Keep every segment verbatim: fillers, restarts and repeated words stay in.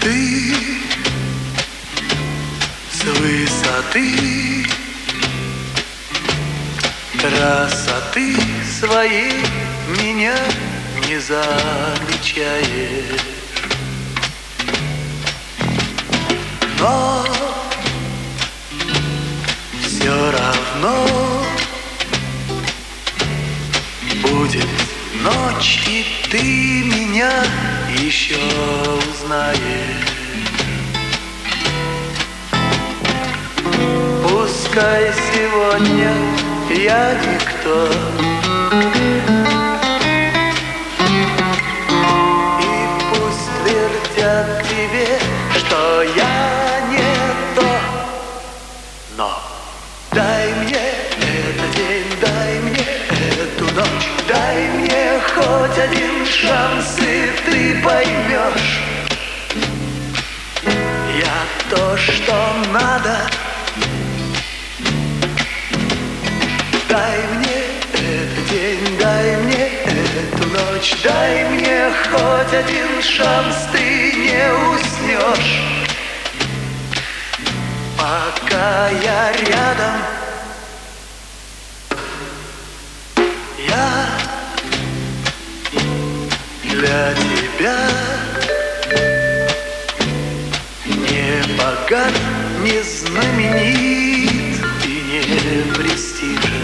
ты с высоты красоты своей меня не замечаешь, но все равно будет ночь, и ты меня еще узнаешь. Пускай сегодня я никто, и пусть твердят тебе, что я не то, но дай мне этот день, дай мне эту ночь, дай мне хоть один шанс, и ты поймешь, я то, что надо. Дай мне этот день, дай мне эту ночь, дай мне хоть один шанс, ты не уснешь, пока я рядом. Я для тебя не богат, не знаменит и не престижен,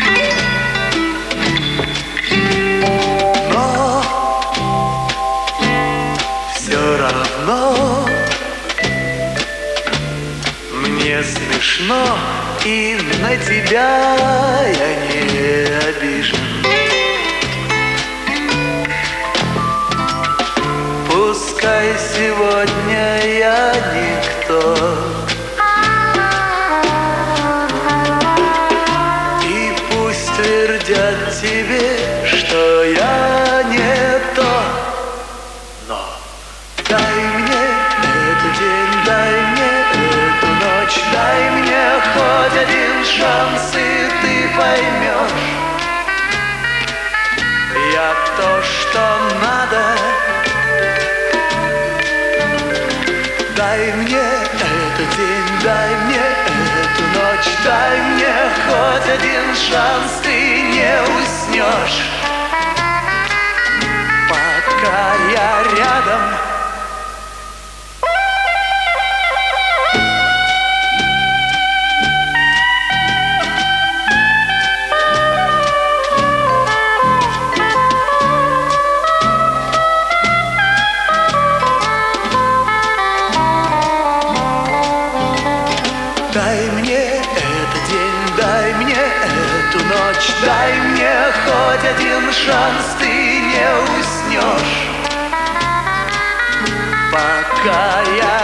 но все равно мне смешно, и на тебя я не обижен. Пускай сегодня я никто, и пусть твердят тебе, что я не то, но дай мне этот день, дай мне эту ночь, дай мне хоть один шанс, и ты поймешь, я то, что надо. Дай мне этот день, дай мне эту ночь, дай мне хоть один шанс, ты не уснешь, пока я рядом. Дай мне этот день, дай мне эту ночь, дай мне хоть один шанс, ты не уснешь, пока я